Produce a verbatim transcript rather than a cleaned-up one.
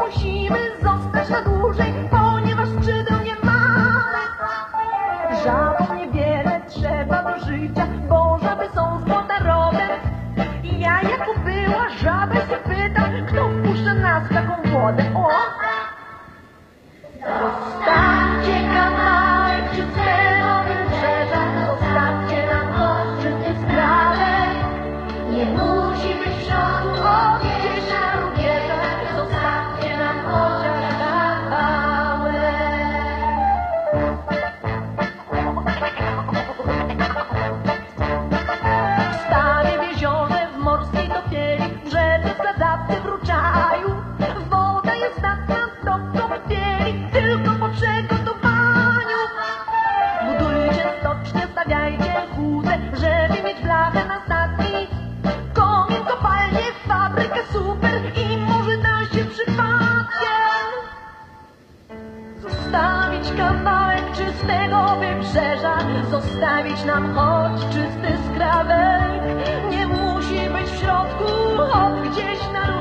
musimy zostać na dłużej, ponieważ skrzydeł nie mamy. Żabom niewiele trzeba do życia, bo żaby są z złota rodem. Ja jako była żabę się pytam, kto wpuszcza nas w taką wodę? O! Zostawcie kawałek czystego wybrzeża, zostawcie nam choć czysty skrawek. Nie musi być w środku, choć gdzieś na rubieżach. Zostawcie nam chociaż kawałek. W stawie, w jeziorze, w morskiej topieli, w rzece, w sadzawce, w ruczaju. Woda jest znatna do kąpieli, tylko po przygotowaniu. Budujcie stocznię, stawiajcie chłódze, żeby mieć blachę na statki. Komin, kopalnię, fabrykę, super i może da się przypadkiem zostawić kawałek czystego wybrzeża, zostawić nam choć czysty skrawek. Nie musi być w środku, choć gdzieś na